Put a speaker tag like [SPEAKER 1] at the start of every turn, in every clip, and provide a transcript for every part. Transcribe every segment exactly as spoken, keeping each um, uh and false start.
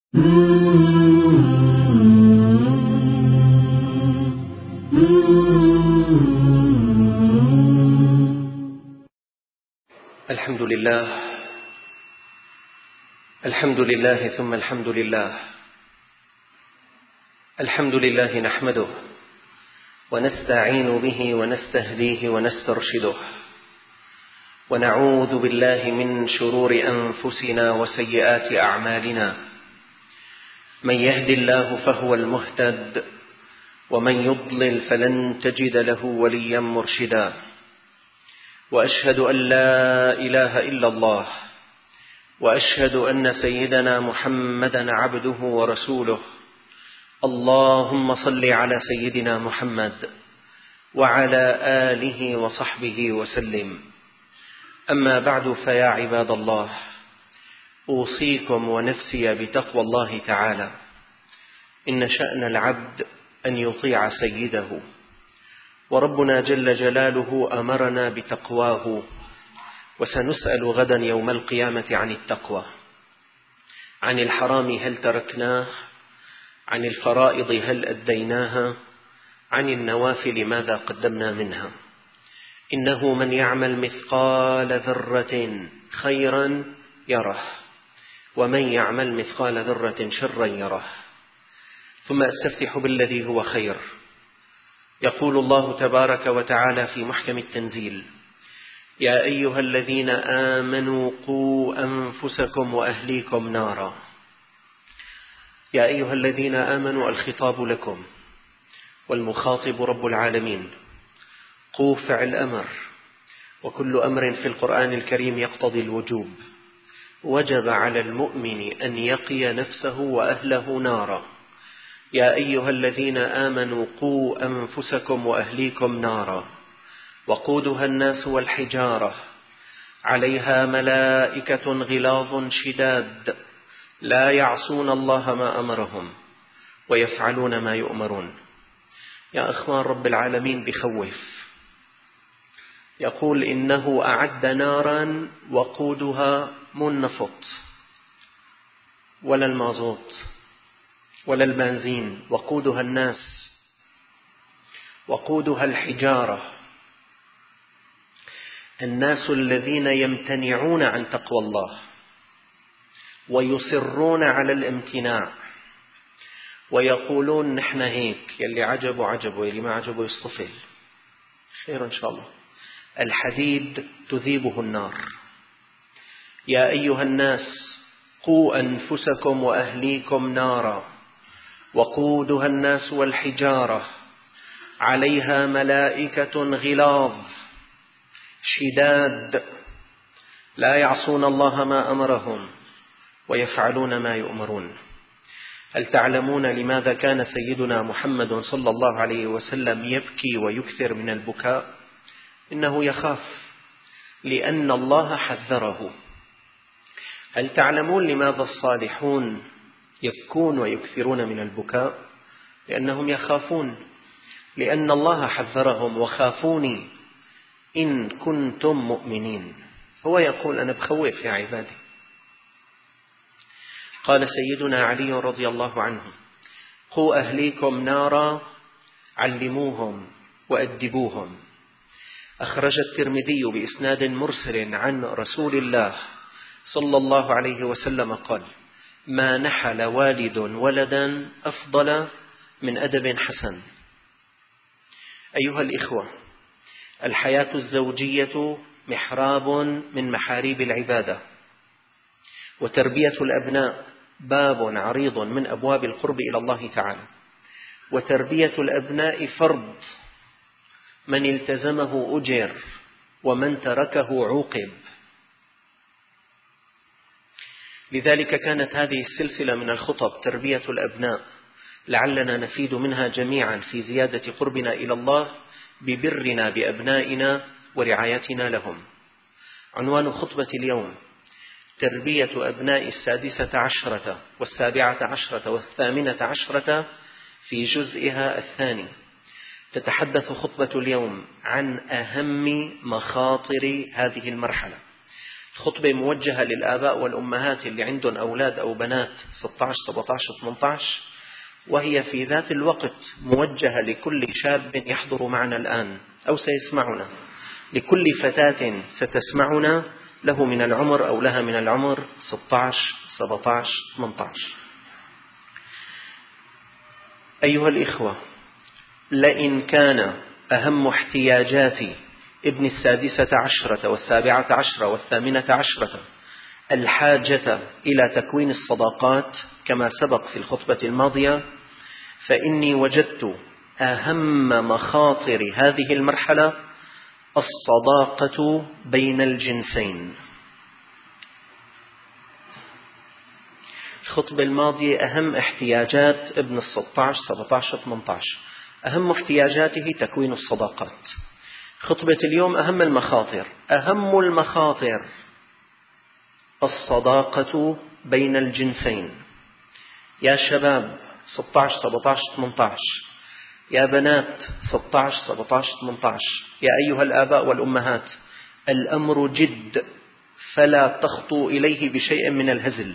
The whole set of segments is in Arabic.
[SPEAKER 1] الحمد لله الحمد لله ثم الحمد لله الحمد لله نحمده ونستعين به ونستهديه ونسترشده ونعوذ بالله من شرور أنفسنا وسيئات أعمالنا. من يهد الله فهو المهتد ومن يضلل فلن تجد له وليا مرشدا. وأشهد أن لا إله إلا الله وأشهد أن سيدنا محمدا عبده ورسوله. اللهم صل على سيدنا محمد وعلى آله وصحبه وسلم. أما بعد، فيا عباد الله، أوصيكم ونفسي بتقوى الله تعالى. إن شأن العبد أن يطيع سيده، وربنا جل جلاله أمرنا بتقواه، وسنسأل غدا يوم القيامة عن التقوى. عن الحرام هل تركناه؟ عن الفرائض هل أديناها؟ عن النوافل ماذا قدمنا منها؟ إنه من يعمل مثقال ذرة خيرا يره، ومن يعمل مثقال ذرة شرا يره. ثم أستفتح بالذي هو خير. يقول الله تبارك وتعالى في محكم التنزيل: يا أيها الذين آمنوا قوا أنفسكم وأهليكم نارا. يا أيها الذين آمنوا، الخطاب لكم، والمخاطب رب العالمين. قوا فعل أمر، وكل أمر في القرآن الكريم يقتضي الوجوب. وجب على المؤمن أن يقي نفسه وأهله نارا. يا أيها الذين آمنوا قوا أنفسكم وأهليكم نارا وقودها الناس والحجارة عليها ملائكة غلاظ شداد لا يعصون الله ما أمرهم ويفعلون ما يؤمرون. يا أخوان، رب العالمين بخوف، يقول: إنه أعد نارا وقودها مو النفط ولا المازوت ولا البنزين، وقودها الناس، وقودها الحجارة. الناس الذين يمتنعون عن تقوى الله ويصرون على الامتناع ويقولون نحن هيك، يلي عجبه عجبه، يلي ما عجبه يصطفل. خير إن شاء الله. الحديد تذيبه النار. يا أيها الناس قوا أنفسكم وأهليكم نارا وقودها الناس والحجارة عليها ملائكة غلاظ شداد لا يعصون الله ما أمرهم ويفعلون ما يؤمرون. هل تعلمون لماذا كان سيدنا محمد صلى الله عليه وسلم يبكي ويكثر من البكاء؟ إنه يخاف، لأن الله حذره. هل تعلمون لماذا الصالحون يبكون ويكثرون من البكاء؟ لأنهم يخافون، لأن الله حذرهم: وخافوني إن كنتم مؤمنين. هو يقول: أنا بخوف يا عبادي. قال سيدنا علي رضي الله عنه: قوا أهليكم نارا، علموهم وأدبوهم. أخرج الترمذي بإسناد مرسل عن رسول الله صلى الله عليه وسلم قال: ما نحل والد ولدا أفضل من أدب حسن. أيها الإخوة، الحياة الزوجية محراب من محاريب العبادة، وتربية الأبناء باب عريض من أبواب القرب إلى الله تعالى. وتربية الأبناء فرض، من التزمه أجر ومن تركه عوقب. لذلك كانت هذه السلسلة من الخطب تربية الأبناء، لعلنا نفيد منها جميعا في زيادة قربنا إلى الله ببرنا بأبنائنا ورعايتنا لهم. عنوان خطبة اليوم: تربية أبناء السادسة عشرة والسابعة عشرة والثامنة عشرة في جزئها الثاني. تتحدث خطبة اليوم عن أهم مخاطر هذه المرحلة. خطبة موجهة للآباء والأمهات اللي عندهم أولاد أو بنات ستة عشر سبعة عشر ثمانية عشر، وهي في ذات الوقت موجهة لكل شاب يحضر معنا الآن أو سيسمعنا، لكل فتاة ستسمعنا له من العمر أو لها من العمر ستة عشر سبعة عشر ثمانية عشر. أيها الإخوة، لئن كان أهم احتياجات ابن السادسة عشرة والسابعة عشرة والثامنة عشرة الحاجة إلى تكوين الصداقات كما سبق في الخطبة الماضية، فإني وجدت أهم مخاطر هذه المرحلة الصداقة بين الجنسين. الخطبة الماضية أهم احتياجات ابن الستة عشر سبعة عشر ثمانية عشر، أهم احتياجاته تكوين الصداقات. خطبة اليوم أهم المخاطر. أهم المخاطر الصداقة بين الجنسين. يا شباب ستة عشر سبعة عشر ثمانية عشر، يا بنات ستة عشر سبعة عشر ثمانية عشر، يا أيها الآباء والأمهات، الأمر جد، فلا تخطوا إليه بشيء من الهزل.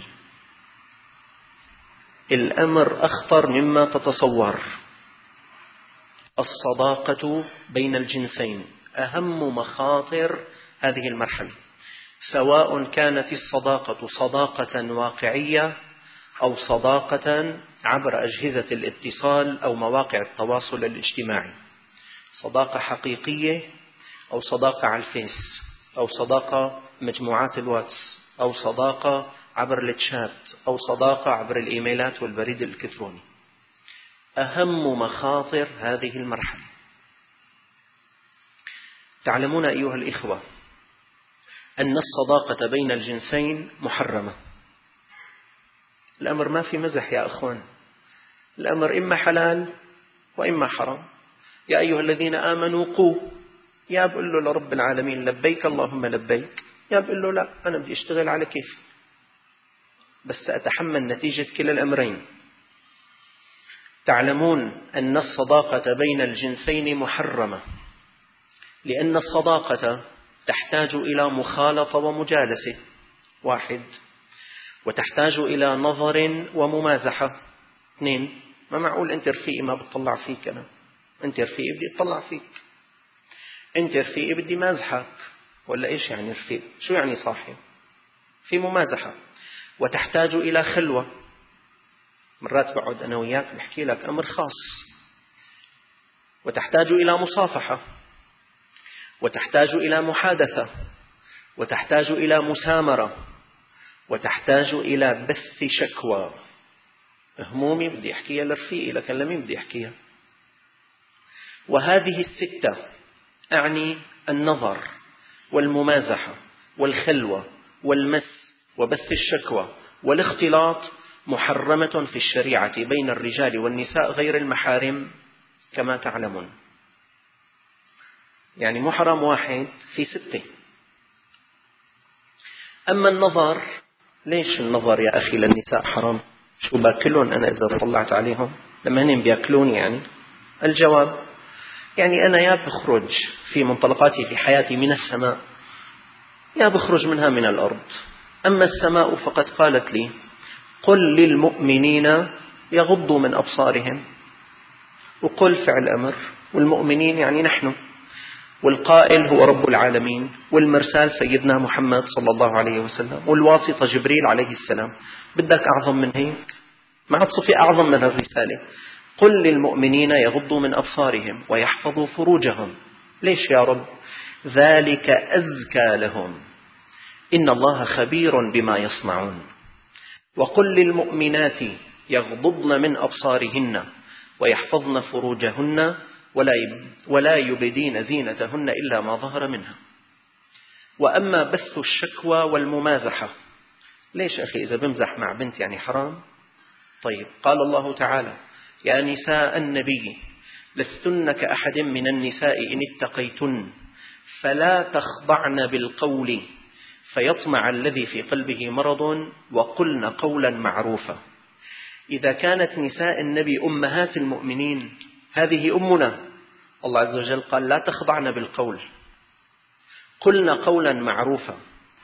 [SPEAKER 1] الأمر أخطر مما تتصور. الصداقة بين الجنسين أهم مخاطر هذه المرحلة، سواء كانت الصداقة صداقة واقعية أو صداقة عبر أجهزة الاتصال أو مواقع التواصل الاجتماعي، صداقة حقيقية أو صداقة على الفيس أو صداقة مجموعات الواتس أو صداقة عبر التشات أو صداقة عبر الإيميلات والبريد الإلكتروني. أهم مخاطر هذه المرحلة. تعلمون أيها الإخوة أن الصداقة بين الجنسين محرمة. الأمر ما في مزح يا أخوان، الأمر إما حلال وإما حرام. يا أيها الذين آمنوا قوا، يا بقول له لرب العالمين لبيك اللهم لبيك، يا بقول له لا أنا بدي أشتغل على كيف، بس أتحمل نتيجة كلا الأمرين. تعلمون أن الصداقة بين الجنسين محرمة، لأن الصداقة تحتاج إلى مخالطة ومجالسة واحد، وتحتاج إلى نظر وممازحة اثنين. ما معقول أنت رفيقي ما بتطلع فيك، أنا أنت رفيقي بدي أطلع فيك، أنت رفيقي بدي مازحك، ولا إيش يعني رفيق؟ شو يعني صاحب؟ في ممازحة. وتحتاج إلى خلوة، مرات بقعد أنا وياك بحكي لك أمر خاص. وتحتاج إلى مصافحة، وتحتاج إلى محادثة، وتحتاج إلى مسامرة، وتحتاج إلى بث شكوى. همومي بدي أحكيها لرفيقي، لكن لمين بدي أحكيها؟ وهذه الستة أعني النظر والممازحة والخلوة والمس وبث الشكوى والاختلاط محرمة في الشريعة بين الرجال والنساء غير المحارم كما تعلمون. يعني محرم واحد في ستة. أما النظر، ليش النظر يا أخي للنساء حرام؟ شو باكلون أنا إذا طلعت عليهم؟ لما هن بياكلوني يعني؟ الجواب يعني أنا يا بخرج في منطلقاتي في حياتي من السماء، يا بخرج منها من الأرض. أما السماء فقد قالت لي قل للمؤمنين يغضوا من أبصارهم، وقل فعل أمر، والمؤمنين يعني نحن، والقائل هو رب العالمين، والمرسال سيدنا محمد صلى الله عليه وسلم، والواسطة جبريل عليه السلام. بدك أعظم من هيك؟ ما عاد صفي أعظم من الرسالة. قل للمؤمنين يغضوا من أبصارهم ويحفظوا فروجهم. ليش يا رب؟ ذلك أزكى لهم إن الله خبير بما يصنعون. وقل للمؤمنات يغضضن من أبصارهن ويحفظن فروجهن ولا يبدين زينتهن إلا ما ظهر منها. وأما بث الشكوى والممازحة، ليش أخي إذا بمزح مع بنت يعني حرام؟ طيب قال الله تعالى يا نساء النبي لستن كأحد من النساء إن اتقيتن فلا تخضعن بالقول فيطمع الذي في قلبه مرض وقلن قولا معروفا. إذا كانت نساء النبي أمهات المؤمنين، هذه أمنا، الله عز وجل قال لا تخضعن بالقول، قلن قولا معروفا.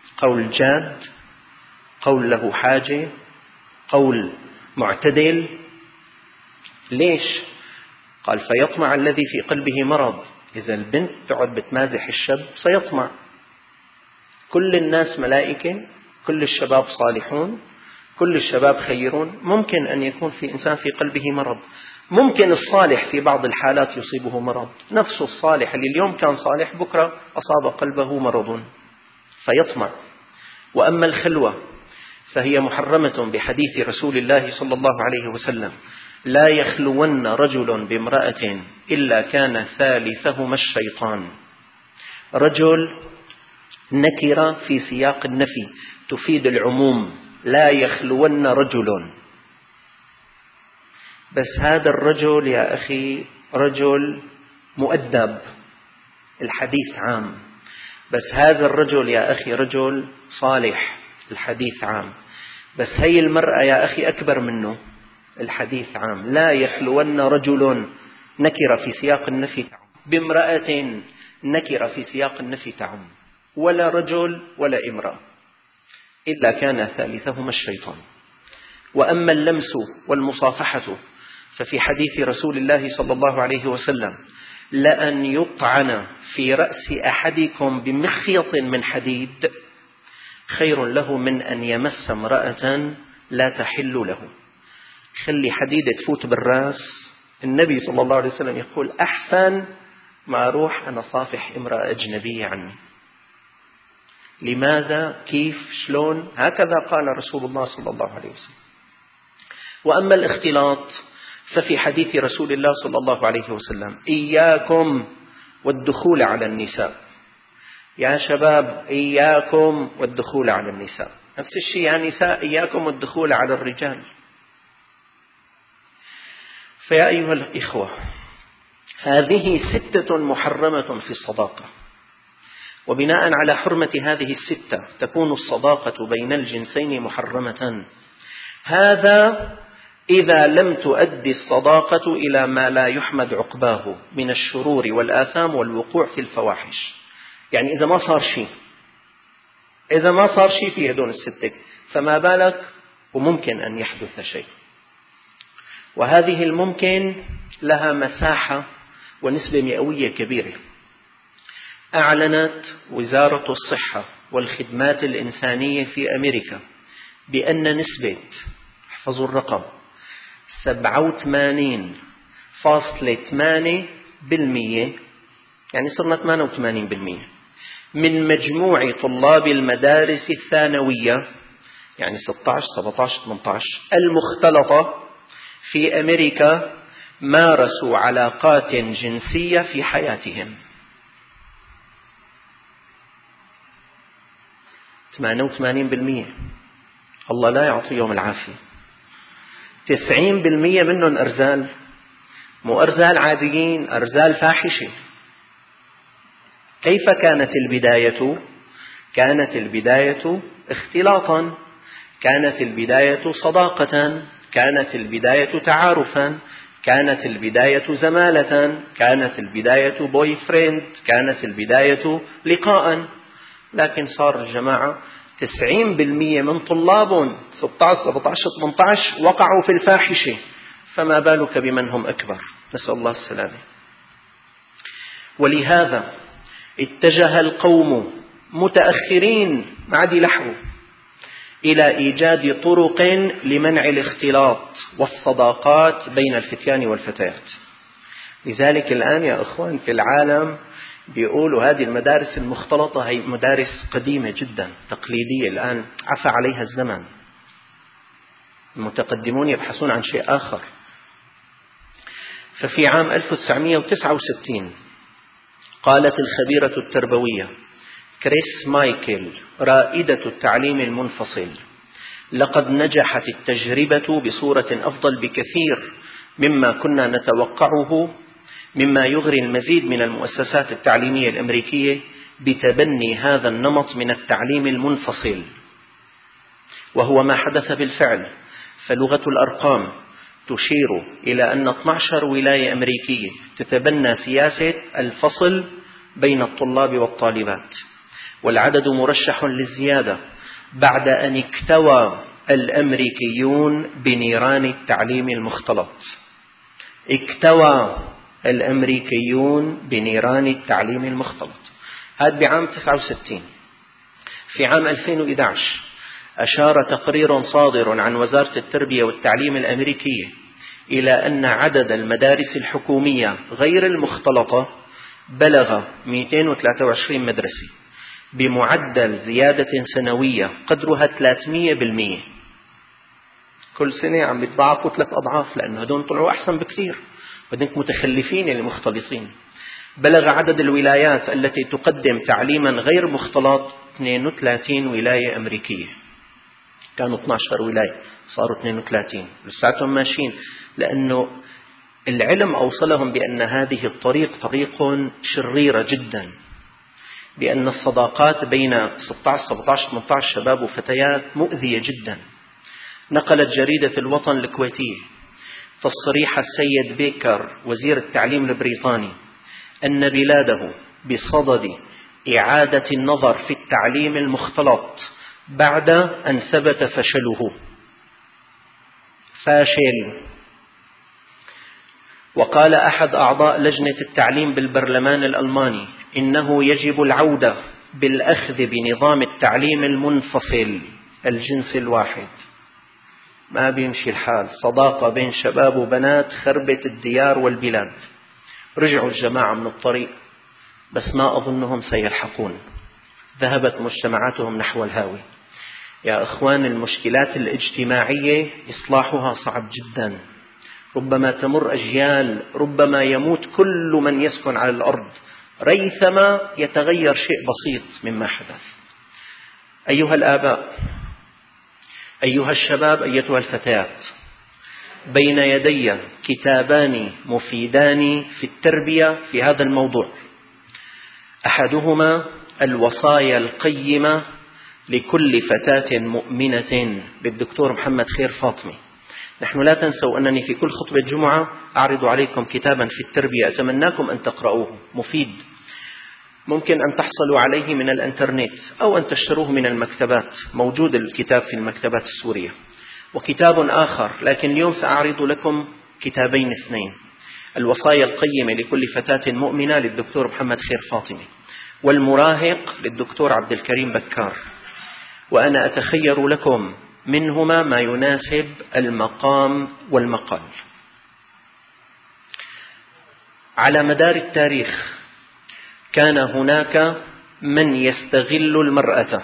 [SPEAKER 1] قول جاد، قول له حاجة، قول معتدل. ليش؟ قال فيطمع الذي في قلبه مرض. إذا البنت تقعد بتمازح الشاب سيطمع. كل الناس ملائكة، كل الشباب صالحون، كل الشباب خيرون. ممكن أن يكون في إنسان في قلبه مرض. ممكن الصالح في بعض الحالات يصيبه مرض، نفس الصالح اللي اليوم كان صالح بكرة أصاب قلبه مرض فيطمع. وأما الخلوة فهي محرمة بحديث رسول الله صلى الله عليه وسلم: لا يخلون رجل بامرأة إلا كان ثالثهما الشيطان. رجل نكرة في سياق النفي تفيد العموم، لا يخلون رجل. بس هذا الرجل يا أخي رجل مؤدب، الحديث عام. بس هذا الرجل يا أخي رجل صالح، الحديث عام. بس هي المرأة يا أخي أكبر منه، الحديث عام. لا يخلون رجل نكرة في سياق النفي تعم، بامرأة نكرة في سياق النفي تعم، ولا رجل ولا امرأة إلا كان ثالثهما الشيطان. وأما اللمس والمصافحة ففي حديث رسول الله صلى الله عليه وسلم: لأن يطعن في رأس أحدكم بمخيط من حديد خير له من أن يمس امرأة لا تحل له. خلي حديدة تفوت بالرأس، النبي صلى الله عليه وسلم يقول أحسن ما أروح أنا صافح امرأة أجنبية عني. لماذا؟ كيف؟ شلون؟ هكذا قال رسول الله صلى الله عليه وسلم. وأما الاختلاط ففي حديث رسول الله صلى الله عليه وسلم: إياكم والدخول على النساء. يا شباب إياكم والدخول على النساء. نفس الشيء يا نساء إياكم والدخول على الرجال. فيا أيها الإخوة، هذه ستة محرمة في الصداقة، وبناء على حرمة هذه الستة تكون الصداقة بين الجنسين محرمة. هذا إذا لم تؤدي الصداقة إلى ما لا يحمد عقباه من الشرور والآثام والوقوع في الفواحش. يعني إذا ما صار شيء، إذا ما صار شيء في هذول الستة، فما بالك وممكن أن يحدث شيء. وهذه الممكن لها مساحة ونسبة مئوية كبيرة. أعلنت وزارة الصحة والخدمات الإنسانية في أمريكا بأن نسبة، احفظوا الرقم، سبعة وثمانين فاصلة ثمانية بالمئة، يعني صرنا ثمانية وثمانين بالمئة من مجموع طلاب المدارس الثانوية، يعني ستة عشر سبعة عشر ثمانية عشر المختلطة في أمريكا، مارسوا علاقات جنسية في حياتهم. ثمانية وثمانين بالمئة، الله لا يعطيهم العافية. تسعين بالمئة منهم أرزال، مو أرزال عاديين، أرزال فاحشة. كيف كانت البداية؟ كانت البداية اختلاطا، كانت البداية صداقة، كانت البداية تعارفا، كانت البداية زمالة، كانت البداية بوي فريند، كانت البداية لقاء. لكن صار الجماعة تسعين بالمئة من طلاب ستة عشر سبعة عشر ثمانية عشر وقعوا في الفاحشة، فما بالك بمن هم أكبر؟ نسأل الله السلامة. ولهذا اتجه القوم متأخرين معدي لحو إلى إيجاد طرق لمنع الاختلاط والصداقات بين الفتيان والفتيات. لذلك الآن يا أخوان في العالم بيقولوا هذه المدارس المختلطة هي مدارس قديمة جدا تقليدية، الآن عفى عليها الزمن، المتقدمون يبحثون عن شيء آخر. ففي عام ألف وتسعمئة وتسعة وستين قالت الخبيرة التربوية كريس مايكل رائدة التعليم المنفصل: لقد نجحت التجربة بصورة أفضل بكثير مما كنا نتوقعه، مما يغري المزيد من المؤسسات التعليمية الأمريكية بتبني هذا النمط من التعليم المنفصل، وهو ما حدث بالفعل. فلغة الأرقام تشير إلى أن اثنتي عشرة ولاية أمريكية تتبنى سياسة الفصل بين الطلاب والطالبات، والعدد مرشح للزيادة بعد أن اكتوى الأمريكيون بنيران التعليم المختلط. اكتوى الأمريكيون بنيران التعليم المختلط. هذا بعام تسعة وستين. في عام ألفين وإحدى عشر أشار تقرير صادر عن وزارة التربية والتعليم الأمريكية إلى أن عدد المدارس الحكومية غير المختلطة بلغ مئتين وثلاثة وعشرين مدرسة بمعدل زيادة سنوية قدرها ثلاثمئة بالمئة. كل سنة عم يتضاعفوا ثلاث أضعاف، لأنه هدول طلعوا أحسن بكثير، بدك متخلفين اللي مختلطين. بلغ عدد الولايات التي تقدم تعليما غير مختلط اثنين وثلاثين ولاية أمريكية. كانوا اثني عشر ولاية صاروا اثنين وثلاثين، لساتهم ماشيين، لأنه العلم أوصلهم بأن هذه الطريق طريق شريرة جدا، بأن الصداقات بين ستة عشر سبعة عشر ثمانية عشر شباب وفتيات مؤذية جدا. نقلت جريدة الوطن الكويتية تصريح السيد بيكر وزير التعليم البريطاني أن بلاده بصدد إعادة النظر في التعليم المختلط بعد أن ثبت فشله. فاشل. وقال أحد أعضاء لجنة التعليم بالبرلمان الألماني إنه يجب العودة بالأخذ بنظام التعليم المنفصل الجنس الواحد. ما بيمشي الحال، صداقة بين شباب وبنات خربت الديار والبلاد. رجعوا الجماعة من الطريق، بس ما أظنهم سيلحقون، ذهبت مجتمعاتهم نحو الهاوي. يا إخوان، المشكلات الاجتماعية إصلاحها صعب جدا، ربما تمر أجيال، ربما يموت كل من يسكن على الأرض ريثما يتغير شيء بسيط مما حدث. أيها الآباء، أيها الشباب، أيتها الفتيات، بين يدي كتابان مفيدان في التربية في هذا الموضوع. أحدهما الوصايا القيمة لكل فتاة مؤمنة للدكتور محمد خير فاطمي. نحن لا تنسوا أنني في كل خطبة جمعة أعرض عليكم كتابا في التربية، أتمناكم أن تقرأوه، مفيد، ممكن أن تحصلوا عليه من الانترنت أو أن تشتروه من المكتبات، موجود الكتاب في المكتبات السورية. وكتاب آخر، لكن اليوم سأعرض لكم كتابين اثنين: الوصايا القيمة لكل فتاة مؤمنة للدكتور محمد خير فاطمي، والمراهق للدكتور عبد الكريم بكار. وأنا أتخير لكم منهما ما يناسب المقام والمقال. على مدار التاريخ كان هناك من يستغل المرأة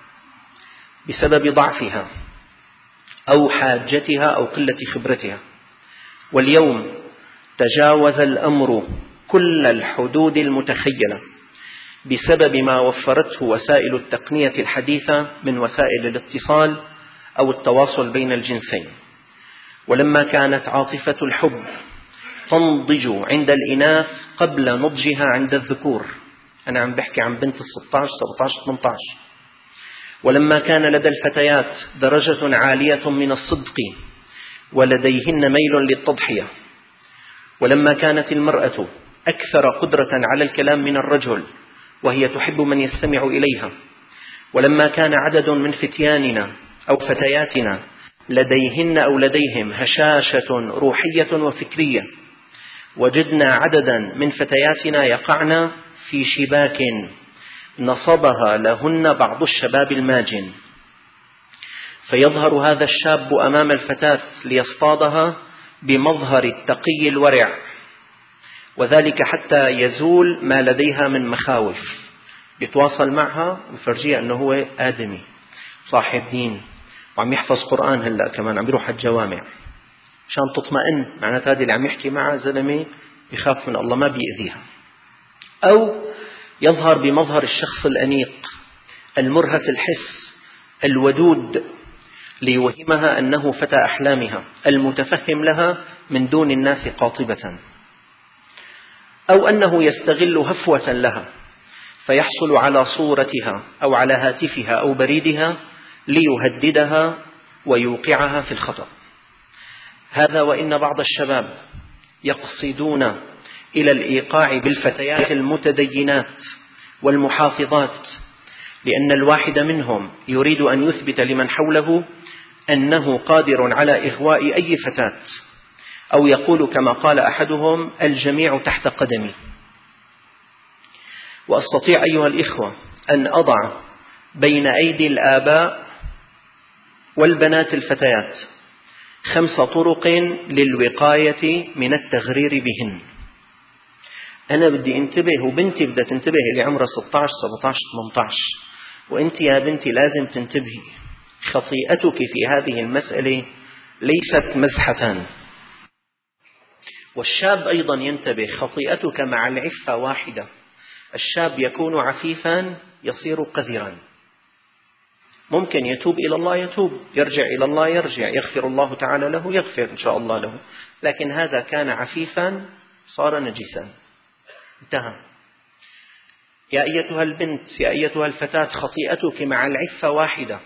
[SPEAKER 1] بسبب ضعفها أو حاجتها أو قلة خبرتها، واليوم تجاوز الأمر كل الحدود المتخيلة بسبب ما وفرته وسائل التقنية الحديثة من وسائل الاتصال أو التواصل بين الجنسين. ولما كانت عاطفة الحب تنضج عند الإناث قبل نضجها عند الذكور، أنا عم بحكي عن بنت الستة عشر سبعة عشر ثمانية عشر، ولما كان لدى الفتيات درجة عالية من الصدق ولديهن ميل للتضحية، ولما كانت المرأة أكثر قدرة على الكلام من الرجل وهي تحب من يستمع إليها، ولما كان عدد من فتياننا أو فتياتنا لديهن أو لديهم هشاشة روحية وفكرية، وجدنا عددا من فتياتنا يقعن في شباك نصبها لهن بعض الشباب الماجن، فيظهر هذا الشاب أمام الفتاة ليصطادها بمظهر التقي الورع، وذلك حتى يزول ما لديها من مخاوف. يتواصل معها ويفرجيها أنه هو آدمي صاحب دين وعم يحفظ قرآن، هلأ كمان عم يروح الجوامع عشان تطمئن، معنات هذه اللي عم يحكي معها زلمة يخاف من الله ما بيأذيها. أو يظهر بمظهر الشخص الأنيق المرهف الحس الودود ليوهمها أنه فتى أحلامها المتفهم لها من دون الناس قاطبة، أو أنه يستغل هفوة لها فيحصل على صورتها أو على هاتفها أو بريدها ليهددها ويوقعها في الخطأ. هذا وإن بعض الشباب يقصدون إلى الإيقاع بالفتيات المتدينات والمحافظات لأن الواحد منهم يريد أن يثبت لمن حوله أنه قادر على إغواء أي فتاة، أو يقول كما قال أحدهم: الجميع تحت قدمي. وأستطيع أيها الإخوة أن أضع بين أيدي الآباء والبنات الفتيات خمس طرق للوقاية من التغرير بهن. أنا بدي انتبه، وبنتي بدها تنتبه اللي عمرها ستة عشر سبعة عشر ثمانية عشر، وأنت يا بنتي لازم تنتبهي. خطيئتك في هذه المسألة ليست مزحة. والشاب أيضا ينتبه، خطيئتك مع العفة واحدة. الشاب يكون عفيفا يصير قذرا، ممكن يتوب إلى الله يتوب، يرجع إلى الله يرجع، يغفر الله تعالى له يغفر إن شاء الله له، لكن هذا كان عفيفا صار نجسا، انتهى. يا أيتها البنت، يا أيتها الفتاة، خطيئتك مع العفة واحدة.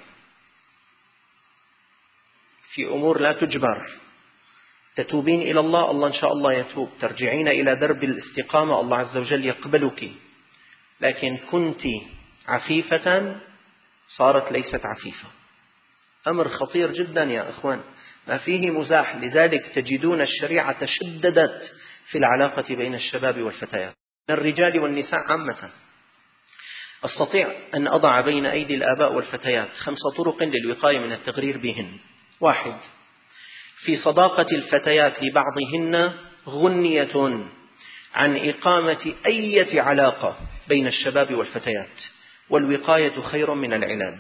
[SPEAKER 1] في أمور لا تجبر، تتوبين إلى الله، الله إن شاء الله يتوب، ترجعين إلى درب الاستقامة، الله عز وجل يقبلك. لكن كنت عفيفة صارت ليست عفيفة. أمر خطير جدا يا أخوان، ما فيه مزاح. لذلك تجدون الشريعة شددت في العلاقة بين الشباب والفتيات، الرجال والنساء عامة. أستطيع أن أضع بين أيدي الآباء والفتيات خمس طرق للوقاية من التغرير بهن. واحد: في صداقة الفتيات لبعضهن غنية عن إقامة أي علاقة بين الشباب والفتيات، والوقاية خير من العلاج.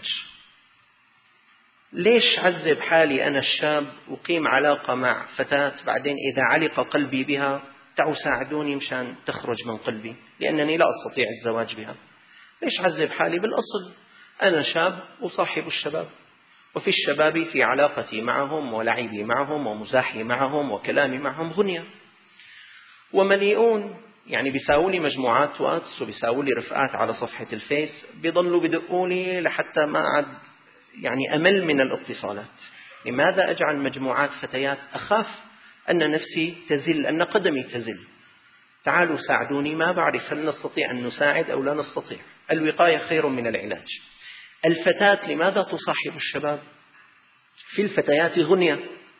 [SPEAKER 1] ليش عذب حالي أنا الشاب أقيم علاقة مع فتاة، بعدين إذا علق قلبي بها تعوا ساعدوني مشان تخرج من قلبي لأنني لا أستطيع الزواج بها؟ ليش عذب حالي؟ بالأصل أنا شاب وصاحب الشباب، وفي الشباب في علاقتي معهم ولعبي معهم ومزاحي معهم وكلامي معهم غنية. ومليئون يعني بيساووا لي مجموعات واتس وبيساووا لي رفقات على صفحة الفيس، بيضلوا بدقوا لي لحتى ما عاد يعني أمل من الاتصالات. لماذا أجعل مجموعات فتيات؟ أخاف أن نفسي تزل، أن قدمي تزل. تعالوا ساعدوني، ما بعرف هل نستطيع أن نساعد أو لا نستطيع. الوقاية خير من العلاج. الفتاة لماذا تصاحب الشباب؟ في الفتيات غنية.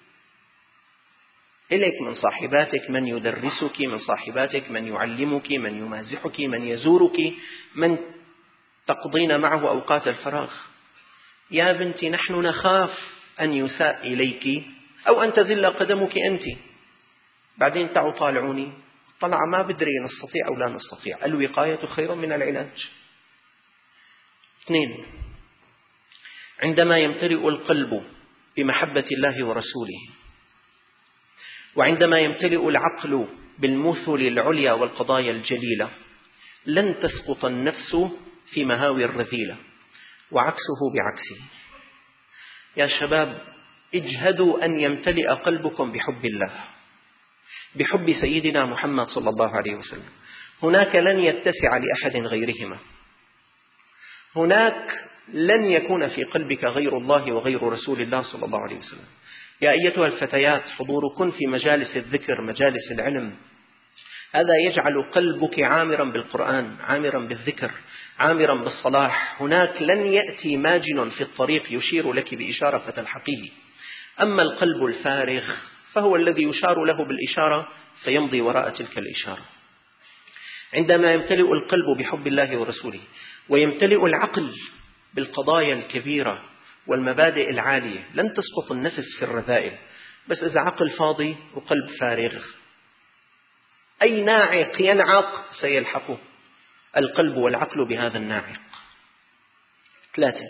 [SPEAKER 1] إليك من صاحباتك من يدرسك، من صاحباتك من يعلمك، من يمازحك، من يزورك، من تقضين معه أوقات الفراغ. يا بنتي نحن نخاف أن يساء إليك أو أن تزل قدمك أنت، بعدين تعوا طالعوني طلع ما بدري نستطيع أو لا نستطيع. الوقاية خير من العلاج. اثنين: عندما يمتلئ القلب بمحبة الله ورسوله، وعندما يمتلئ العقل بالمثل العليا والقضايا الجليلة، لن تسقط النفس في مهاوي الرذيلة، وعكسه بعكسه. يا شباب اجهدوا أن يمتلئ قلبكم بحب الله، بحب سيدنا محمد صلى الله عليه وسلم. هناك لن يتسع لأحد غيرهما، هناك لن يكون في قلبك غير الله وغير رسول الله صلى الله عليه وسلم. يا أيتها الفتيات، حضوركن في مجالس الذكر، مجالس العلم، هذا يجعل قلبك عامرا بالقرآن، عامرا بالذكر، عامرا بالصلاح. هناك لن يأتي ماجن في الطريق يشير لك بإشارة فتلحقيه. أما القلب الفارغ فهو الذي يشار له بالإشارة فيمضي وراء تلك الإشارة. عندما يمتلئ القلب بحب الله ورسوله، ويمتلئ العقل بالقضايا الكبيرة والمبادئ العالية، لن تسقط النفس في الرذائل. بس إذا عقل فاضي وقلب فارغ، أي ناعق ينعق سيلحقه القلب والعقل بهذا الناعق. ثلاثة: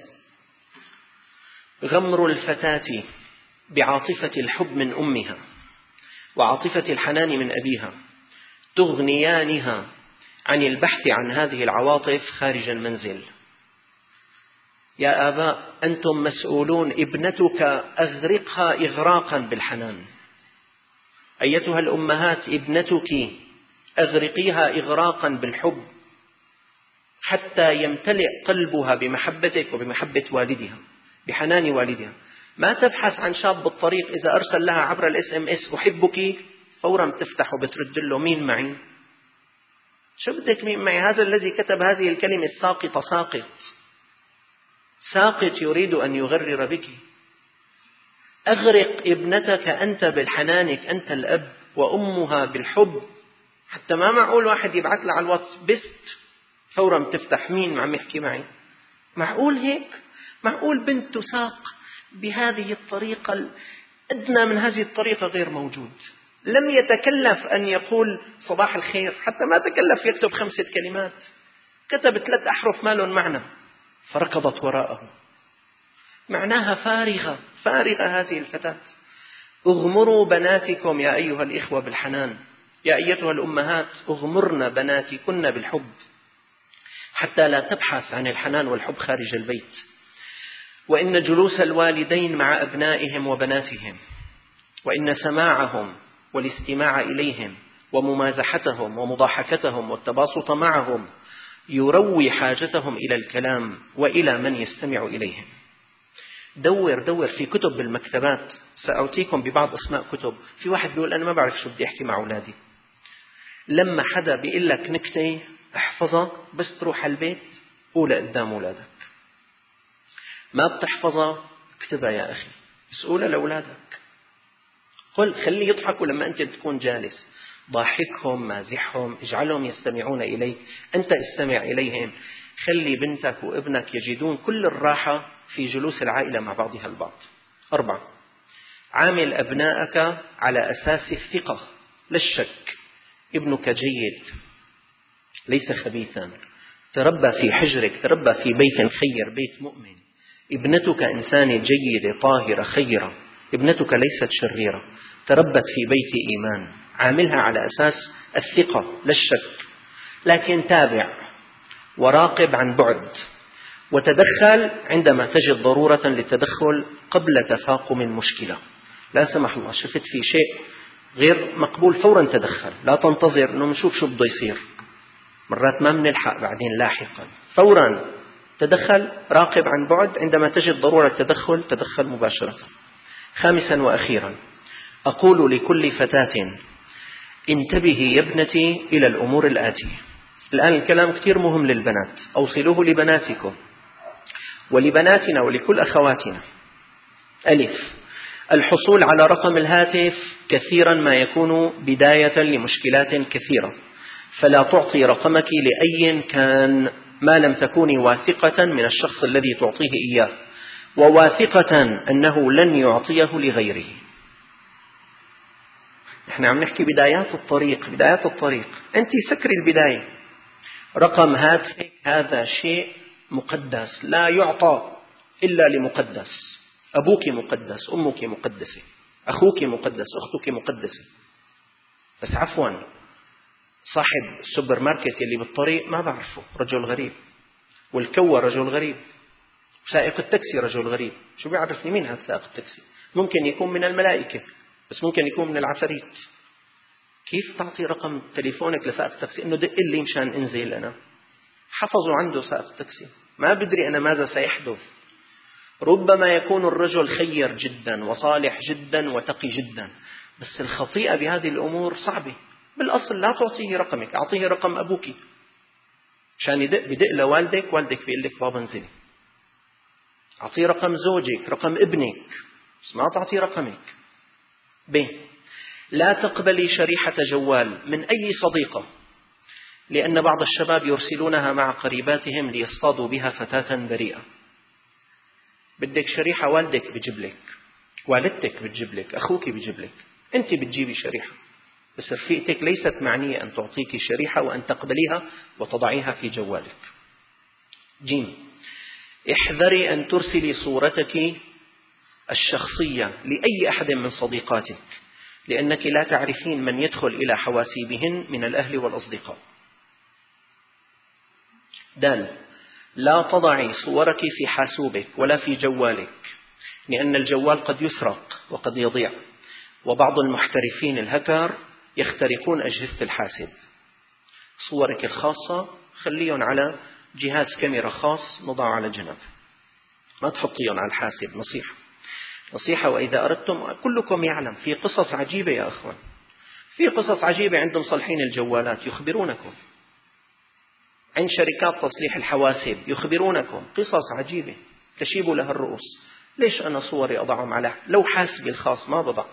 [SPEAKER 1] غمر الفتاة بعاطفة الحب من أمها وعاطفة الحنان من أبيها تغنيانها عن البحث عن هذه العواطف خارج المنزل. يا آباء أنتم مسؤولون، ابنتك أغرقها إغراقا بالحنان. أيتها الأمهات ابنتك أغرقيها إغراقا بالحب حتى يمتلئ قلبها بمحبتك وبمحبة والدها، بحنان والدها. ما تبحث عن شاب بالطريق إذا أرسل لها عبر الاس ام اس أحبك فورا بتفتح وبترد له مين معي؟ شو بدك مين معي؟ هذا الذي كتب هذه الكلمة الساقطة ساقط. ساقط يريد أن يغرر بك. أغرق ابنتك أنت بالحنانك، أنت الأب، وأمها بالحب، حتى ما معقول واحد يبعث لها على الواتس بست فورا بتفتح مين عم يحكي معي. معقول هيك؟ معقول بنت تساق بهذه الطريقة؟ الأدنى من هذه الطريقة غير موجود. لم يتكلف أن يقول صباح الخير، حتى ما تكلف يكتب خمسة كلمات، كتب ثلاث أحرف ما لهم معنى، فركضت وراءه. معناها فارغة، فارغة هذه الفتاة. اغمروا بناتكم يا أيها الإخوة بالحنان، يا أيتها الأمهات اغمرن بناتكن بالحب، حتى لا تبحث عن الحنان والحب خارج البيت. وإن جلوس الوالدين مع أبنائهم وبناتهم، وإن سماعهم والاستماع إليهم وممازحتهم ومضاحكتهم والتباسط معهم يروي حاجتهم إلى الكلام وإلى من يستمع إليهم. دور دور في كتب بالمكتبات، سأعطيكم ببعض أسماء كتب. في واحد بيقول أنا ما بعرف شو بدي أحكي مع أولادي. لما حدا بيقول لك نكتة احفظها، بس تروح البيت قولها قدام أولادك. ما بتحفظها اكتبها يا أخي، بس قولها لأولادك. قل خلي يضحكوا لما أنت تكون جالس، ضاحكهم، مازحهم، اجعلهم يستمعون إليك، أنت استمع إليهم. خلي بنتك وابنك يجدون كل الراحة في جلوس العائلة مع بعضها البعض. أربعة، عامل أبنائك على أساس الثقة لا الشك. ابنك جيد ليس خبيثا، تربى في حجرك، تربى في بيت خير، بيت مؤمن. ابنتك إنسانة جيدة طاهرة خيرة، ابنتك ليست شريرة، تربت في بيت إيمان. عاملها على أساس الثقة لا الشك، لكن تابع وراقب عن بعد، وتدخل عندما تجد ضرورة للتدخل قبل تفاقم المشكلة. لا سمح الله شفت في شيء غير مقبول فورا تدخل، لا تنتظر أنه نشوف شو بده يصير، مرات ما بنلحق بعدين لاحقا. فورا تدخل، راقب عن بعد، عندما تجد ضرورة التدخل تدخل مباشرة. خامسا وأخيرا، أقول لكل فتاة انتبهي يا ابنتي إلى الأمور الآتية. الآن الكلام كثير مهم للبنات، أوصلوه لبناتكم ولبناتنا ولكل أخواتنا. ألف، الحصول على رقم الهاتف كثيرا ما يكون بداية لمشكلات كثيرة، فلا تعطي رقمك لأي كان ما لم تكوني واثقة من الشخص الذي تعطيه إياه، وواثقة أنه لن يعطيه لغيره. نحن عم نحكي بدايات الطريق، بدايات الطريق. أنت سكري البداية. رقم هاتفك هذا شيء مقدس، لا يعطى إلا لمقدس. أبوك مقدس، أمك مقدسة، أخوك مقدس، أختك مقدسة. بس عفوا، صاحب السوبر ماركت اللي بالطريق ما بعرفه، رجل غريب، والكوى رجل غريب، سائق التاكسي رجل غريب. شو بيعرفني مين هذا سائق التاكسي؟ ممكن يكون من الملائكة، بس ممكن يكون من العفاريت. كيف تعطي رقم تليفونك لسائق التاكسي إنه دق لي مشان انزل؟ أنا حفظوا عنده سائق التاكسي، ما بدري أنا ماذا سيحدث. ربما يكون الرجل خير جدا وصالح جدا وتقي جدا، بس الخطيئة بهذه الأمور صعبة. بالأصل لا تعطيه رقمك، أعطيه رقم أبوك عشان يدق، بدق لوالدك، والدك بيقول لك بابا انزلي. أعطيه رقم زوجك، رقم ابنك، بس ما تعطيه رقمك. ب، لا تقبلي شريحة جوال من أي صديقة، لأن بعض الشباب يرسلونها مع قريباتهم ليصطادوا بها فتاة بريئة. بدك شريحة، والدك بجيب لك، والدتك بتجيب لك، أخوك بجيب لك، أنت بتجيبي شريحة، بس رفيقتك ليست معنية أن تعطيك شريحة وأن تقبليها وتضعيها في جوالك. جيم، احذري أن ترسلي صورتك الشخصية لأي أحد من صديقاتك، لأنك لا تعرفين من يدخل إلى حواسيبهن من الأهل والأصدقاء. دال، لا تضعي صورك في حاسوبك ولا في جوالك، لأن الجوال قد يسرق وقد يضيع، وبعض المحترفين الهكر يخترقون أجهزة الحاسب. صورك الخاصة خليهم على جهاز كاميرا خاص نضع على جنب، ما تحطيهم على الحاسب. نصيحة نصيحة وإذا أردتم، كلكم يعلم في قصص عجيبة يا أخوان، في قصص عجيبة عند مصلحين الجوالات يخبرونكم، عند شركات تصليح الحواسب يخبرونكم قصص عجيبة. تشيب لها الرؤوس. ليش أنا صوري أضعهم على لو حاسبي الخاص ما بضع؟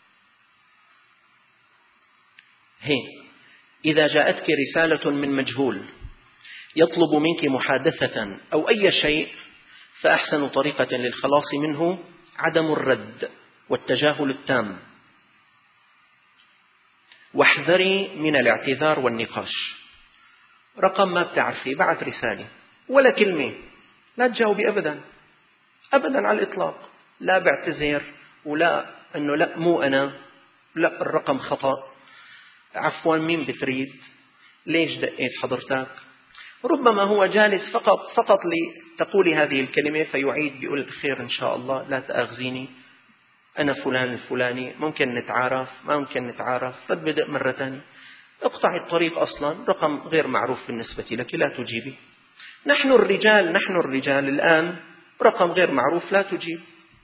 [SPEAKER 1] هي إذا جاءتك رسالة من مجهول يطلب منك محادثة أو أي شيء، فأحسن طريقة للخلاص منه عدم الرد والتجاهل التام. واحذري من الاعتذار والنقاش. رقم ما بتعرفي بعت رسالة ولا كلمة، لا تجاوبي أبدا أبدا على الإطلاق، لا بعتذر ولا أنه لا مو أنا، لا الرقم خطأ، عفوا مين بتريد، ليش دقيت حضرتك. ربما هو جالس فقط فقط لتقولي هذه الكلمة فيعيد بيقول خير إن شاء الله لا تأخذيني أنا فلان الفلاني، ممكن نتعارف ما ممكن نتعارف، رد بدء مرة ثانية. اقطعي الطريق أصلا، رقم غير معروف بالنسبة لك لا تجيبي. نحن الرجال نحن الرجال الآن رقم غير معروف لا تجيب.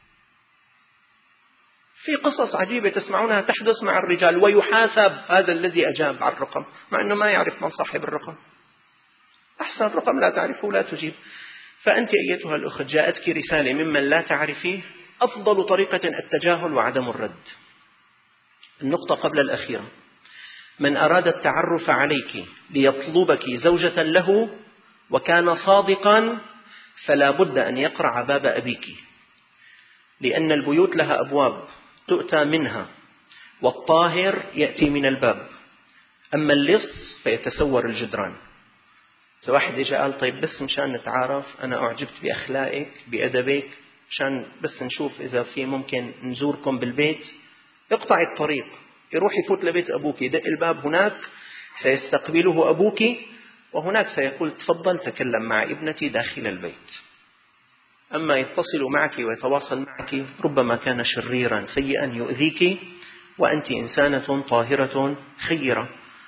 [SPEAKER 1] في قصص عجيبة تسمعونها تحدث مع الرجال ويحاسب هذا الذي أجاب على الرقم مع أنه ما يعرف من صاحب الرقم. أحسن رقم لا تعرفه لا تجيب. فأنت أيتها الأخت جاءتك رسالة ممن لا تعرفيه، أفضل طريقة التجاهل وعدم الرد. النقطة قبل الأخيرة: من أراد التعرف عليك ليطلبك زوجة له وكان صادقا فلا بد أن يقرع باب أبيك، لأن البيوت لها أبواب تؤتى منها، والطاهر يأتي من الباب، أما اللص فيتسور الجدران. سو واحد إجا قال طيب بس مشان نتعارف، أنا أعجبت بأخلاقك بأدبك، مشان بس نشوف إذا في ممكن نزوركم بالبيت، اقطع الطريق، يروح يفوت لبيت أبوك، يدق الباب، هناك سيستقبله أبوك وهناك سيقول تفضل تكلم مع ابنتي داخل البيت. أما يتصل معك ويتواصل معك ربما كان شريرا سيئا يؤذيك وأنت إنسانة طاهرة خيرة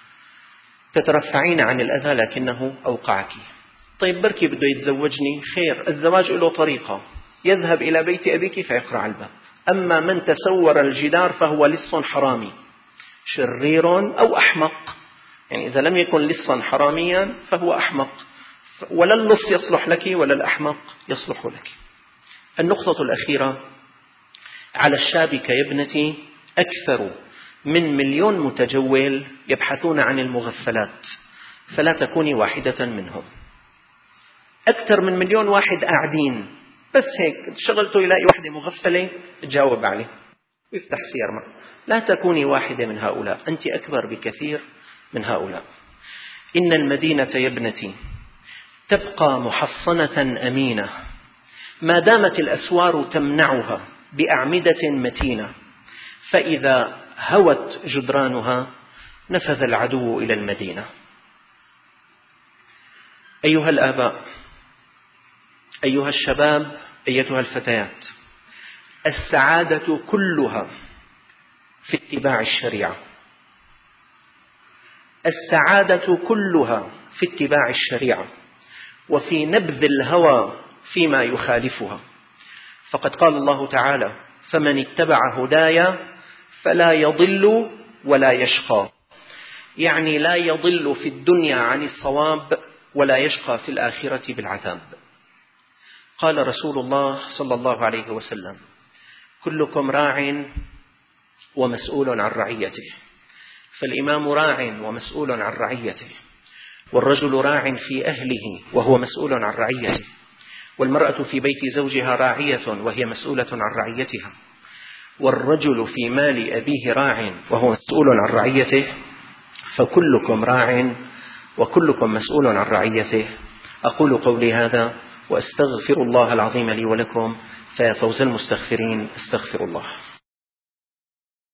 [SPEAKER 1] تترفعين عن الأذى لكنه أوقعك. طيب بركي بده يتزوجني، خير، الزواج له طريقة، يذهب إلى بيت أبيك فيقرع الباب. أما من تسور الجدار فهو لص حرامي شرير أو أحمق، يعني إذا لم يكن لصا حراميا فهو أحمق، ولا اللص يصلح لك ولا الأحمق يصلح لك. النقطة الأخيرة: على الشاب كابنتي أكثر من مليون متجول يبحثون عن المغفلات، فلا تكوني واحدة منهم. أكثر من مليون واحد قاعدين بس هيك شغلته يلاقي واحدة مغفلة تجاوب عليه ويفتح سير معه. لا تكوني واحدة من هؤلاء، أنت أكبر بكثير من هؤلاء. إن المدينة يا ابنتي تبقى محصنة أمينة ما دامت الأسوار تمنعها بأعمدة متينة، فإذا هوت جدرانها نفذ العدو إلى المدينة. أيها الآباء، أيها الشباب، أيتها الفتيات، السعادة كلها في اتباع الشريعة، السعادة كلها في اتباع الشريعة وفي نبذ الهوى فيما يخالفها. فقد قال الله تعالى: فمن اتبع هدايا فلا يضل ولا يشقى، يعني لا يضل في الدنيا عن الصواب ولا يشقى في الآخرة بالعذاب. قال رسول الله صلى الله عليه وسلم: كلكم راع ومسؤول عن رعيته، فالإمام راع ومسؤول عن رعيته، والرجل راع في أهله وهو مسؤول عن رعيته، والمرأة في بيت زوجها راعية وهي مسؤولة عن رعيتها، والرجل في مال أبيه راع وهو مسؤول عن رعيته، فكلكم راع وكلكم مسؤول عن رعيته. أقول قولي هذا وأستغفر الله العظيم لي ولكم، فيا فوز المستغفرين، استغفر الله.